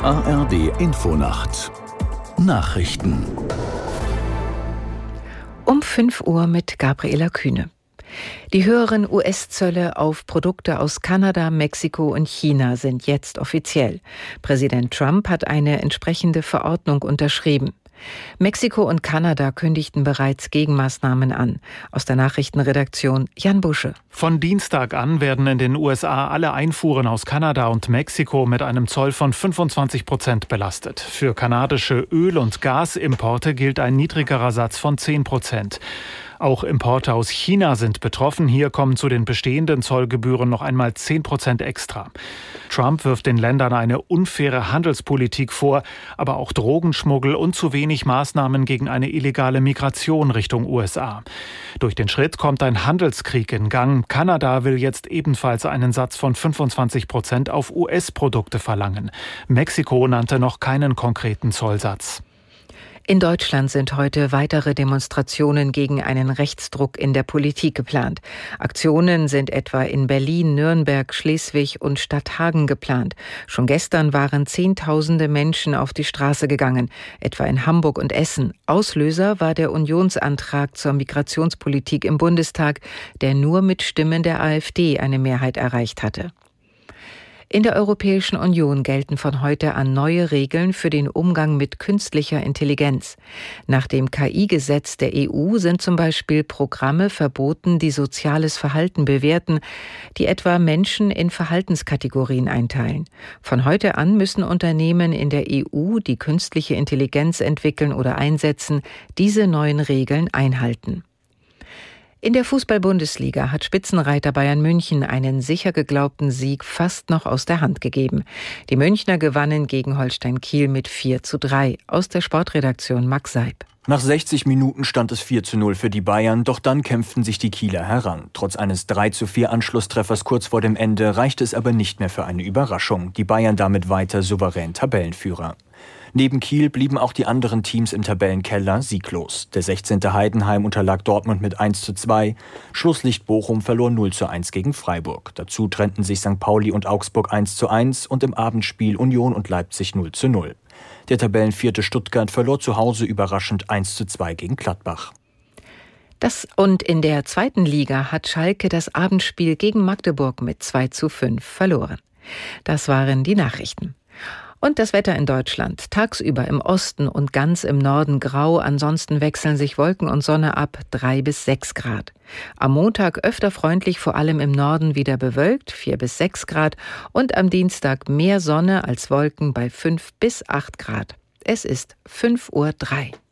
ARD-Infonacht Nachrichten Um 5 Uhr mit Gabriela Kühne. Die höheren US-Zölle auf Produkte aus Kanada, Mexiko und China sind jetzt offiziell. Präsident Trump hat eine entsprechende Verordnung unterschrieben. Mexiko und Kanada kündigten bereits Gegenmaßnahmen an. Aus der Nachrichtenredaktion Jan Busche. Von Dienstag an werden in den USA alle Einfuhren aus Kanada und Mexiko mit einem Zoll von 25% belastet. Für kanadische Öl- und Gasimporte gilt ein niedrigerer Satz von 10%. Auch Importe aus China sind betroffen. Hier kommen zu den bestehenden Zollgebühren noch einmal 10% extra. Trump wirft den Ländern eine unfaire Handelspolitik vor, aber auch Drogenschmuggel und zu wenig Maßnahmen gegen eine illegale Migration Richtung USA. Durch den Schritt kommt ein Handelskrieg in Gang. Kanada will jetzt ebenfalls einen Satz von 25% auf US-Produkte verlangen. Mexiko nannte noch keinen konkreten Zollsatz. In Deutschland sind heute weitere Demonstrationen gegen einen Rechtsdruck in der Politik geplant. Aktionen sind etwa in Berlin, Nürnberg, Schleswig und Stadthagen geplant. Schon gestern waren Zehntausende Menschen auf die Straße gegangen, etwa in Hamburg und Essen. Auslöser war der Unionsantrag zur Migrationspolitik im Bundestag, der nur mit Stimmen der AfD eine Mehrheit erreicht hatte. In der Europäischen Union gelten von heute an neue Regeln für den Umgang mit künstlicher Intelligenz. Nach dem KI-Gesetz der EU sind zum Beispiel Programme verboten, die soziales Verhalten bewerten, die etwa Menschen in Verhaltenskategorien einteilen. Von heute an müssen Unternehmen in der EU, die künstliche Intelligenz entwickeln oder einsetzen, diese neuen Regeln einhalten. In der Fußball-Bundesliga hat Spitzenreiter Bayern München einen sicher geglaubten Sieg fast noch aus der Hand gegeben. Die Münchner gewannen gegen Holstein Kiel mit 4:3. Aus der Sportredaktion Max Seib. Nach 60 Minuten stand es 4:0 für die Bayern, doch dann kämpften sich die Kieler heran. Trotz eines 3:4 Anschlusstreffers kurz vor dem Ende reichte es aber nicht mehr für eine Überraschung. Die Bayern damit weiter souverän Tabellenführer. Neben Kiel blieben auch die anderen Teams im Tabellenkeller sieglos. Der 16. Heidenheim unterlag Dortmund mit 1:2. Schlusslicht Bochum verlor 0:1 gegen Freiburg. Dazu trennten sich St. Pauli und Augsburg 1:1 und im Abendspiel Union und Leipzig 0:0. Der Tabellenvierte Stuttgart verlor zu Hause überraschend 1:2 gegen Gladbach. Und in der zweiten Liga hat Schalke das Abendspiel gegen Magdeburg mit 2:5 verloren. Das waren die Nachrichten. Und das Wetter in Deutschland. Tagsüber im Osten und ganz im Norden grau, ansonsten wechseln sich Wolken und Sonne ab, 3 bis 6 Grad. Am Montag öfter freundlich, vor allem im Norden wieder bewölkt, 4 bis 6 Grad. Und am Dienstag mehr Sonne als Wolken bei 5 bis 8 Grad. Es ist 5:03 Uhr.